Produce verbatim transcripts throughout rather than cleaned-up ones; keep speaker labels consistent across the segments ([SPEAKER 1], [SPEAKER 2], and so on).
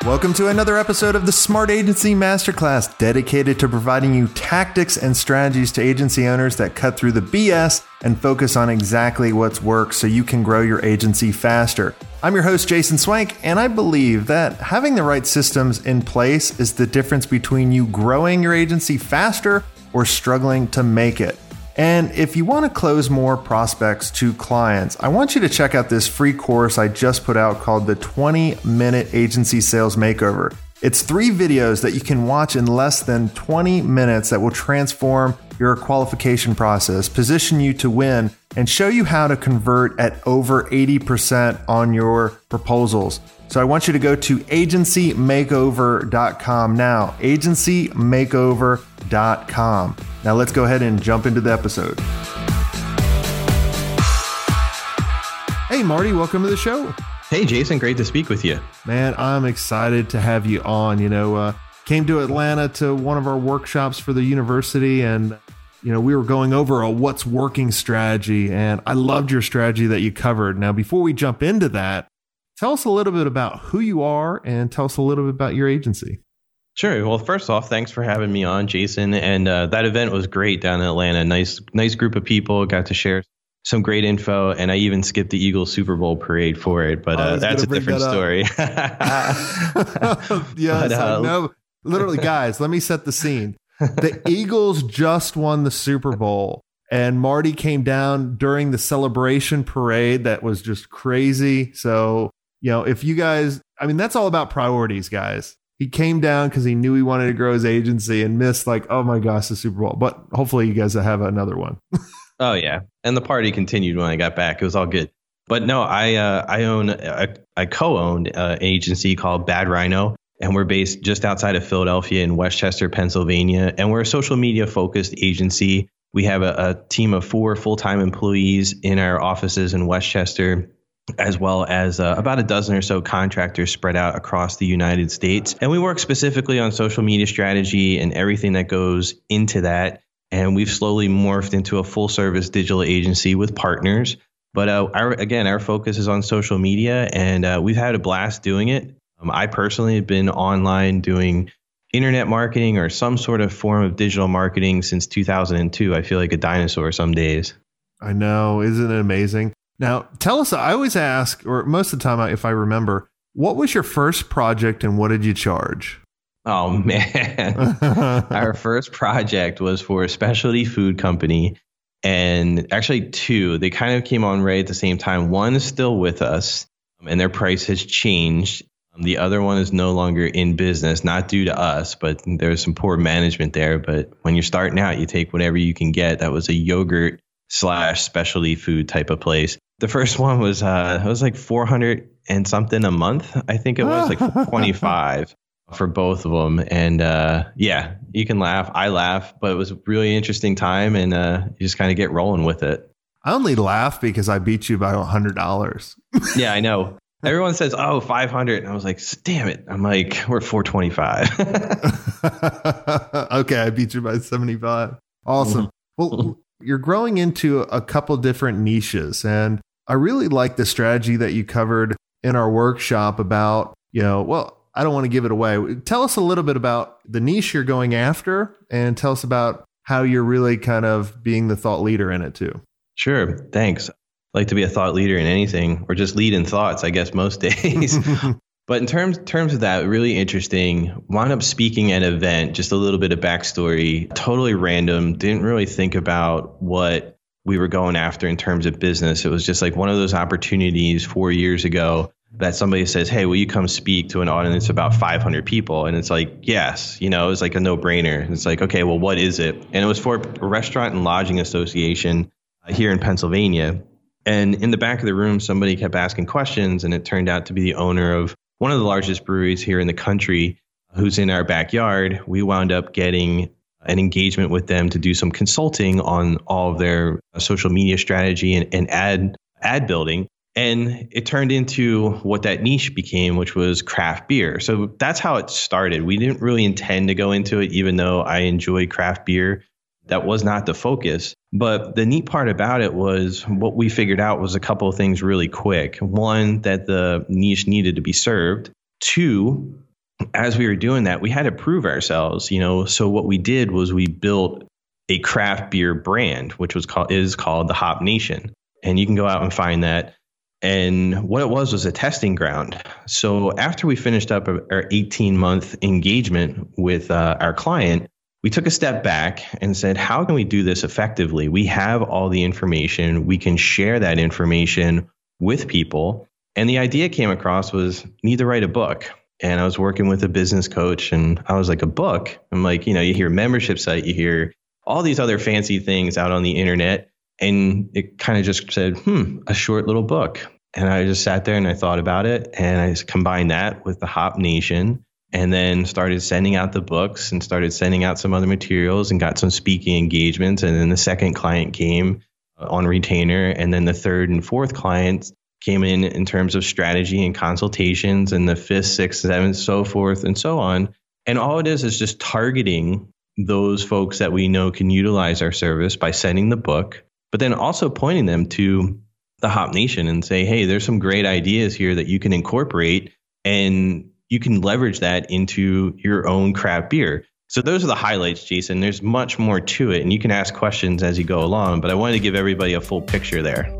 [SPEAKER 1] Welcome to another episode of the Smart Agency Masterclass, dedicated to providing you tactics and strategies to agency owners that cut through the B S and focus on exactly what's worked so you can grow your agency faster. I'm your host, Jason Swank, and I believe that having the right systems in place is the difference between you growing your agency faster or struggling to make it. And if you want to close more prospects to clients, I want you to check out this free course I just put out called the twenty minute Agency Sales Makeover. It's three videos that you can watch in less than twenty minutes that will transform your qualification process, position you to win, and show you how to convert at over eighty percent on your proposals. So I want you to go to agency makeover dot com now, agency makeover dot com. Now let's go ahead and jump into the episode. Hey, Marty, welcome to the show.
[SPEAKER 2] Hey, Jason, great to speak with you.
[SPEAKER 1] Man, I'm excited to have you on. You know, uh, came to Atlanta to one of our workshops for the university, and, you know, we were going over a what's working strategy, and I loved your strategy that you covered. Now, before we jump into that, tell us a little bit about who you are and tell us a little bit about your agency.
[SPEAKER 2] Sure. Well, first off, thanks for having me on, Jason. And uh, that event was great down in Atlanta. Nice, nice group of people. Got to share some great info, and I even skipped the Eagles Super Bowl parade for it. But uh, that's a different that story.
[SPEAKER 1] Yes, but, uh, I know. Literally, guys, let me set the scene. The Eagles just won the Super Bowl, and Marty came down during the celebration parade. That was just crazy. So, you know, if you guys, I mean, that's all about priorities, guys. He came down because he knew he wanted to grow his agency and missed like, oh my gosh, the Super Bowl. But hopefully you guys have another one.
[SPEAKER 2] Oh, yeah. And the party continued when I got back. It was all good. But no, I uh, I own, a, I co-owned an agency called Bad Rhino. And we're based just outside of Philadelphia in Westchester, Pennsylvania. And we're a social media focused agency. We have a, a team of four full-time employees in our offices in Westchester, as well as uh, about a dozen or so contractors spread out across the United States. And we work specifically on social media strategy and everything that goes into that. And we've slowly morphed into a full service digital agency with partners. But uh, our, again, our focus is on social media, and uh, we've had a blast doing it. Um, I personally have been online doing internet marketing or some sort of form of digital marketing since two thousand two. I feel like a dinosaur some days.
[SPEAKER 1] I know. Isn't it amazing? Now, tell us, I always ask, or most of the time, if I remember, what was your first project and what did you charge?
[SPEAKER 2] Oh, man. Our first project was for a specialty food company, and actually two. They kind of came on right at the same time. One is still with us, and their price has changed. The other one is no longer in business, not due to us, but there's some poor management there. But when you're starting out, you take whatever you can get. That was a yogurt slash specialty food type of place. The first one was uh, it was like four hundred and something a month. I think it was like twenty-five for both of them. And uh, yeah, you can laugh. I laugh, but it was a really interesting time, and uh, you just kind of get rolling with it.
[SPEAKER 1] I only laugh because I beat you by one hundred dollars.
[SPEAKER 2] Yeah, I know. Everyone says, oh, five hundred. And I was like, damn it. I'm like, we're four twenty-five.
[SPEAKER 1] Okay, I beat you by seventy-five. Awesome. Well, you're growing into a couple different niches, and I really like the strategy that you covered in our workshop about, you know, well, I don't want to give it away. Tell us a little bit about the niche you're going after, and tell us about how you're really kind of being the thought leader in it too.
[SPEAKER 2] Sure. Thanks. I like to be a thought leader in anything, or just lead in thoughts, I guess, most days. But in terms terms of that, really interesting. Wound up speaking at an event, just a little bit of backstory, totally random. Didn't really think about what we were going after in terms of business. It was just like one of those opportunities four years ago that somebody says, hey, will you come speak to an audience of about five hundred people? And it's like, yes, you know, it was like a no brainer. It's like, okay, well, what is it? And it was for a restaurant and lodging association here in Pennsylvania. And in the back of the room, somebody kept asking questions, and it turned out to be the owner of one of the largest breweries here in the country, who's in our backyard. We wound up getting an engagement with them to do some consulting on all of their social media strategy and, and ad ad building. And it turned into what that niche became, which was craft beer. So that's how it started. We didn't really intend to go into it, even though I enjoy craft beer. That was not the focus. But the neat part about it was what we figured out was a couple of things really quick. One, that the niche needed to be served. Two, as we were doing that, we had to prove ourselves, you know. So what we did was we built a craft beer brand, which was called is called the Hop Nation. And you can go out and find that. And what it was was a testing ground. So after we finished up our eighteen month engagement with uh, our client, we took a step back and said, how can we do this effectively? We have all the information. We can share that information with people. And the idea came across was need to write a book. And I was working with a business coach and I was like, a book? I'm like, you know, you hear membership site, you hear all these other fancy things out on the internet. And it kind of just said, hmm, a short little book. And I just sat there and I thought about it. And I just combined that with the Hop Nation and then started sending out the books and started sending out some other materials and got some speaking engagements. And then the second client came on retainer. And then the third and fourth clients came in in terms of strategy and consultations, and the fifth, sixth, seventh, so forth and so on. And all it is is just targeting those folks that we know can utilize our service by sending the book, but then also pointing them to the Hop Nation and say, hey, there's some great ideas here that you can incorporate and you can leverage that into your own craft beer. So those are the highlights, Jason. There's much more to it, and you can ask questions as you go along, but I wanted to give everybody a full picture there.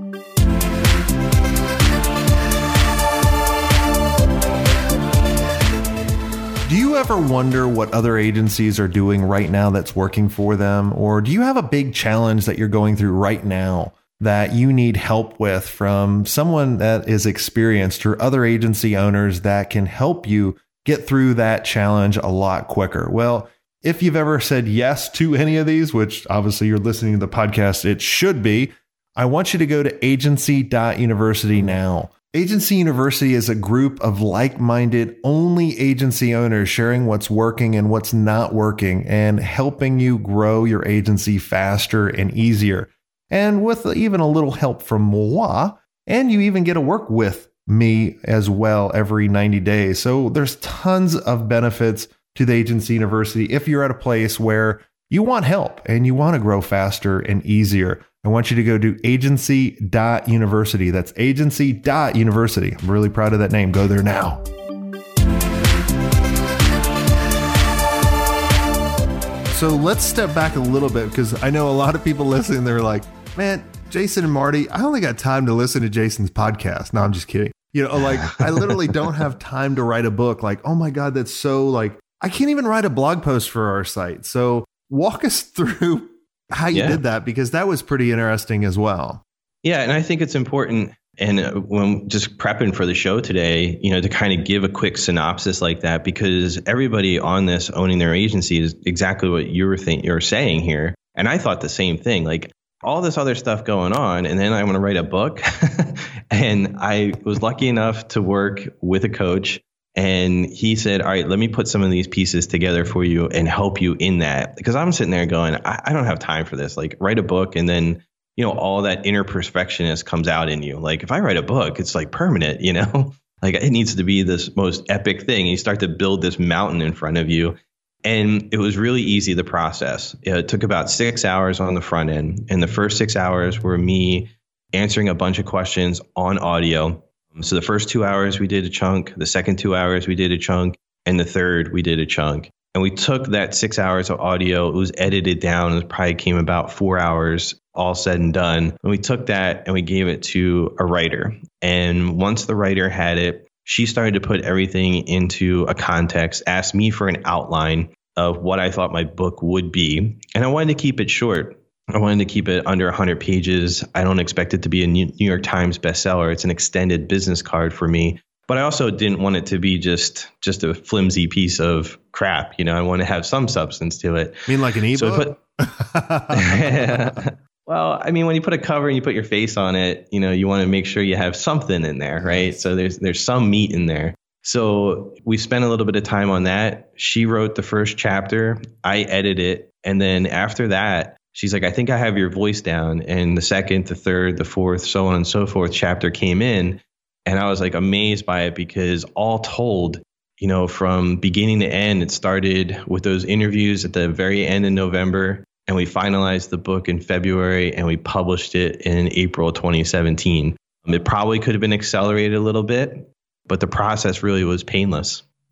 [SPEAKER 1] Do you ever wonder what other agencies are doing right now that's working for them? Or do you have a big challenge that you're going through right now that you need help with from someone that is experienced or other agency owners that can help you get through that challenge a lot quicker? Well, if you've ever said yes to any of these, which obviously you're listening to the podcast, it should be, I want you to go to agency dot university now. Agency University is a group of like-minded, only agency owners sharing what's working and what's not working and helping you grow your agency faster and easier. And with even a little help from moi, and you even get to work with me as well every ninety days. So there's tons of benefits to the Agency University if you're at a place where you want help and you want to grow faster and easier. I want you to go to agency dot university. That's agency dot university. I'm really proud of that name. Go there now. So let's step back a little bit, because I know a lot of people listening, they're like, man, Jason and Marty, I only got time to listen to Jason's podcast. No, I'm just kidding. You know, like I literally don't have time to write a book. Like, oh my God, that's so like, I can't even write a blog post for our site. So walk us through how you yeah. did that, because that was pretty interesting as well.
[SPEAKER 2] Yeah. And I think it's important. And when just prepping for the show today, you know, to kind of give a quick synopsis like that, because everybody on this owning their agency is exactly what you were think you're saying here. And I thought the same thing, like all this other stuff going on. And then I want to write a book. And I was lucky enough to work with a coach. And he said, all right, let me put some of these pieces together for you and help you in that. Because I'm sitting there going, I, I don't have time for this. Like, write a book and then, you know, all that inner perfectionist comes out in you. Like, if I write a book, it's like permanent, you know, like it needs to be this most epic thing. You start to build this mountain in front of you. And it was really easy, the process. It took about six hours on the front end. And the first six hours were me answering a bunch of questions on audio. So the first two hours we did a chunk, the second two hours we did a chunk, and the third we did a chunk. And we took that six hours of audio, it was edited down, it probably came about four hours all said and done. And we took that and we gave it to a writer. And once the writer had it, she started to put everything into a context, asked me for an outline of what I thought my book would be. And I wanted to keep it short. I wanted to keep it under one hundred pages. I don't expect it to be a New York Times bestseller. It's an extended business card for me. But I also didn't want it to be just just a flimsy piece of crap. You know, I want to have some substance to it.
[SPEAKER 1] You mean like an ebook?
[SPEAKER 2] So put, well, I mean, when you put a cover and you put your face on it, you know, you want to make sure you have something in there, right? So there's there's some meat in there. So we spent a little bit of time on that. She wrote the first chapter. I edited it. And then after that, she's like, I think I have your voice down. And the second, the third, the fourth, so on and so forth chapter came in. And I was like amazed by it, because all told, you know, from beginning to end, it started with those interviews at the very end of November. And we finalized the book in February and we published it in April twenty seventeen. It probably could have been accelerated a little bit, but the process really was painless.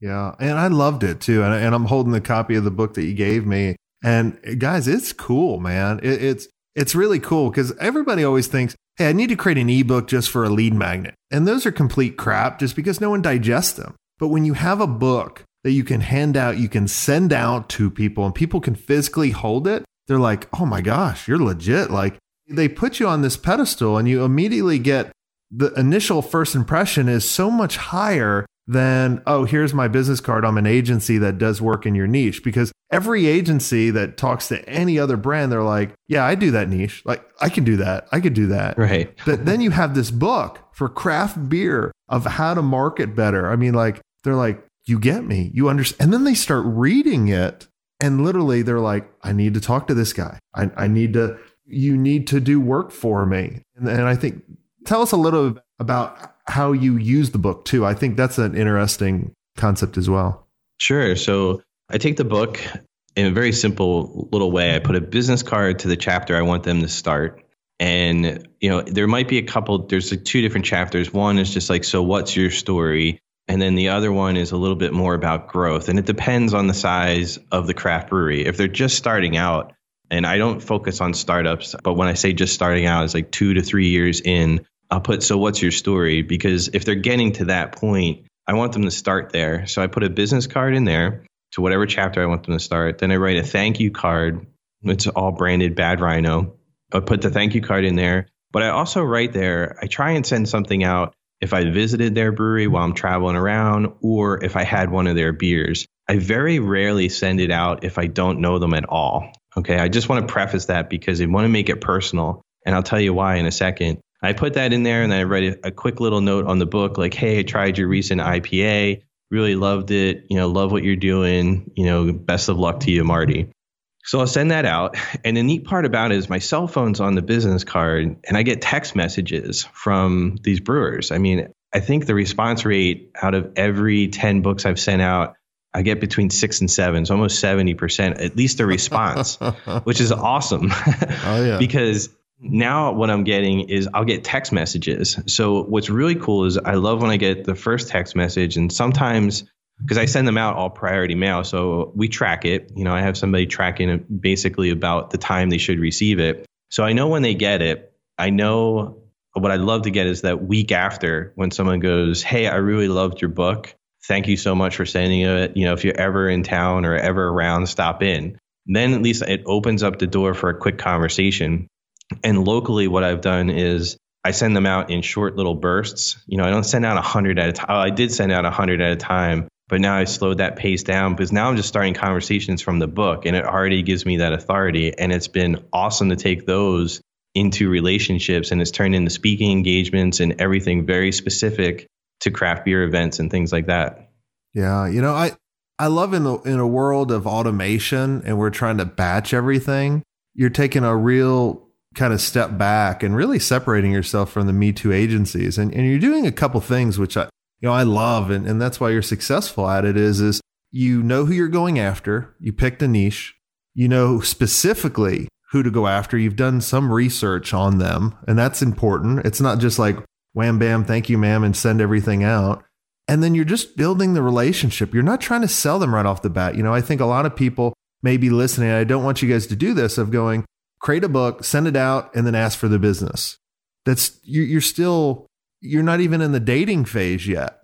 [SPEAKER 1] Yeah. And I loved it too. And, and I'm holding the copy of the book that you gave me. And guys, it's cool, man. It, it's, it's really cool because everybody always thinks, hey, I need to create an ebook just for a lead magnet. And those are complete crap just because no one digests them. But when you have a book that you can hand out, you can send out to people and people can physically hold it, they're like, oh my gosh, you're legit. Like they put you on this pedestal and you immediately get the initial first impression is so much higher than, oh, here's my business card. I'm an agency that does work in your niche. Because every agency that talks to any other brand, they're like, yeah, I do that niche. Like I can do that. I could do that.
[SPEAKER 2] Right.
[SPEAKER 1] But then you have this book for craft beer of how to market better. I mean, like, they're like, you get me, you understand. And then they start reading it. And literally they're like, I need to talk to this guy. I, I need to, you need to do work for me. And, and I think, tell us a little about how you use the book too. I think that's an interesting concept as well.
[SPEAKER 2] Sure. So I take the book in a very simple little way. I put a business card to the chapter I want them to start. And, you know, there might be a couple, there's like two different chapters. One is just like, so what's your story? And then the other one is a little bit more about growth. And it depends on the size of the craft brewery. If they're just starting out, and I don't focus on startups, but when I say just starting out, it's like two to three years in, I'll put, so what's your story? Because if they're getting to that point, I want them to start there. So I put a business card in there to whatever chapter I want them to start. Then I write a thank you card. It's all branded Bad Rhino. I put the thank you card in there. But I also write there, I try and send something out if I visited their brewery while I'm traveling around, or if I had one of their beers. I very rarely send it out if I don't know them at all. Okay, I just want to preface that because I want to make it personal. And I'll tell you why in a second. I put that in there and then I write a, a quick little note on the book like, hey, I tried your recent I P A, really loved it, you know, love what you're doing, you know, best of luck to you, Marty. So I'll send that out. And the neat part about it is my cell phone's on the business card and I get text messages from these brewers. I mean, I think the response rate out of every ten books I've sent out, I get between six and seven, so almost seventy percent, at least a response, which is awesome. Oh, yeah. Because now what I'm getting is I'll get text messages. So what's really cool is I love when I get the first text message, and sometimes because I send them out all priority mail. So we track it. You know, I have somebody tracking it basically about the time they should receive it. So I know when they get it. I know what I'd love to get is that week after when someone goes, hey, I really loved your book. Thank you so much for sending it. You know, if you're ever in town or ever around, stop in. Then at least it opens up the door for a quick conversation. And locally, what I've done is I send them out in short little bursts. You know, I don't send out a hundred at a time. Oh, I did send out a hundred at a time, but now I slowed that pace down because now I'm just starting conversations from the book and it already gives me that authority. And it's been awesome to take those into relationships, and it's turned into speaking engagements and everything very specific to craft beer events and things like that.
[SPEAKER 1] Yeah. You know, I, I love in a, in a world of automation and we're trying to batch everything, you're taking a real kind of step back and really separating yourself from the Me Too agencies. And, and you're doing a couple things, which I, you know, I love. And, and that's why you're successful at it is, is you know who you're going after. You picked a niche, you know specifically who to go after. You've done some research on them, and that's important. It's not just like wham, bam, thank you, ma'am, and send everything out. And then you're just building the relationship. You're not trying to sell them right off the bat. You know, I think a lot of people may be listening. I don't want you guys to do this of going, create a book, send it out, and then ask for the business. That's you're still, you're not even in the dating phase yet.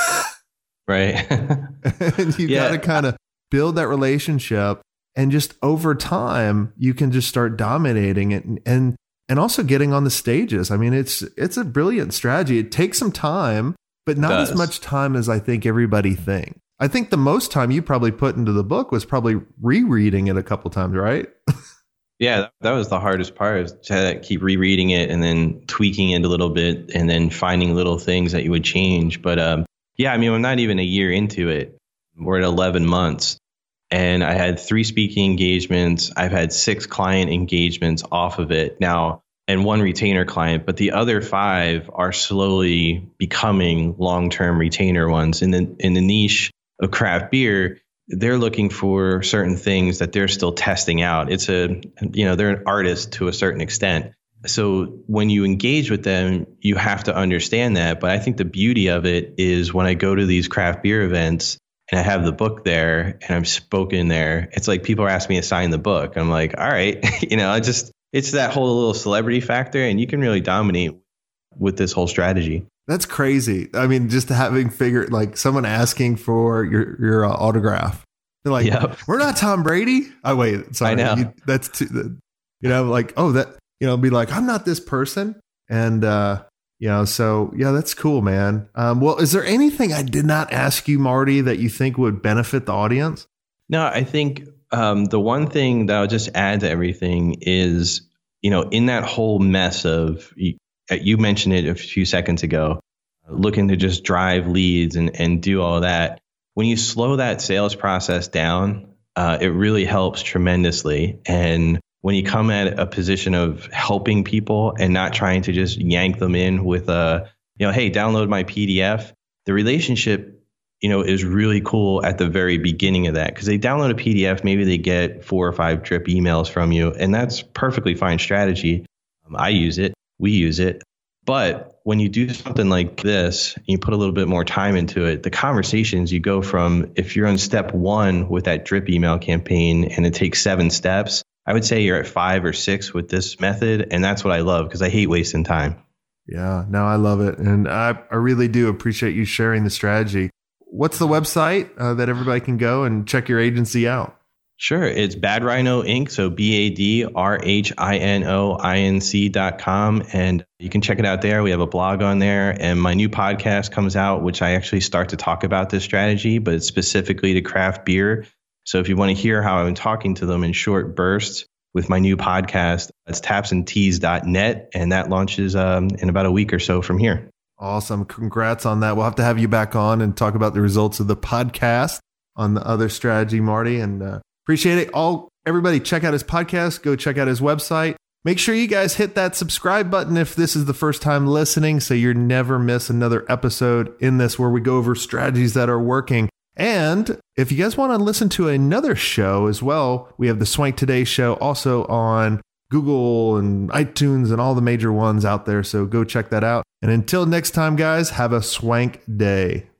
[SPEAKER 2] Right.
[SPEAKER 1] And you've
[SPEAKER 2] yeah.
[SPEAKER 1] got to kind of build that relationship, and just over time, you can just start dominating it and, and, and also getting on the stages. I mean, it's, it's a brilliant strategy. It takes some time, but not as much time as I think everybody thinks. I think the most time you probably put into the book was probably rereading it a couple times, right?
[SPEAKER 2] Yeah, that was the hardest part, is to keep rereading it and then tweaking it a little bit and then finding little things that you would change. But um, yeah, I mean, I'm not even a year into it. We're at eleven months and I had three speaking engagements. I've had six client engagements off of it now and one retainer client, but the other five are slowly becoming long-term retainer ones. In the, in the niche of craft beer, they're looking for certain things that they're still testing out. It's a, you know, they're an artist to a certain extent. So when you engage with them, you have to understand that. But I think the beauty of it is when I go to these craft beer events and I have the book there and I'm spoken there, it's like people are asking me to sign the book. I'm like, all right, you know, I just, it's that whole little celebrity factor, and you can really dominate with this whole strategy.
[SPEAKER 1] That's crazy. I mean, just having figured like someone asking for your, your uh, autograph. They're like, yep. We're not Tom Brady. Oh, wait, sorry.
[SPEAKER 2] I know.
[SPEAKER 1] You, that's too, you know, like, oh, that, you know, be like, I'm not this person. And, uh, you know, so yeah, that's cool, man. Um, well, is there anything I did not ask you, Marty, that you think would benefit the audience?
[SPEAKER 2] No, I think um, the one thing that I'll just add to everything is, you know, in that whole mess of, you, you mentioned it a few seconds ago, looking to just drive leads and, and do all that. When you slow that sales process down, uh, it really helps tremendously. And when you come at a position of helping people and not trying to just yank them in with a, you know, hey, download my P D F, the relationship, you know, is really cool at the very beginning of that, because they download a P D F, maybe they get four or five drip emails from you, and that's perfectly fine strategy. Um, I use it. We use it. But when you do something like this, and you put a little bit more time into it, the conversations you go from, if you're on step one with that drip email campaign and it takes seven steps, I would say you're at five or six with this method. And that's what I love, because I hate wasting time.
[SPEAKER 1] Yeah, no, I love it. And I, I really do appreciate you sharing the strategy. What's the website uh, that everybody can go and check your agency out?
[SPEAKER 2] Sure. It's Bad Rhino Incorporated. So B A D R H I N O I N C dot com. And you can check it out there. We have a blog on there. And my new podcast comes out, which I actually start to talk about this strategy, but it's specifically to craft beer. So if you want to hear how I'm talking to them in short bursts with my new podcast, it's taps and teas dot net. And that launches um, in about a week or so from here.
[SPEAKER 1] Awesome. Congrats on that. We'll have to have you back on and talk about the results of the podcast on the other strategy, Marty. And uh, appreciate it. All everybody, check out his podcast. Go check out his website. Make sure you guys hit that subscribe button if this is the first time listening, so you never miss another episode in this where we go over strategies that are working. And if you guys want to listen to another show as well, we have the Swank Today show also on Google and iTunes and all the major ones out there. So go check that out. And until next time, guys, have a swank day.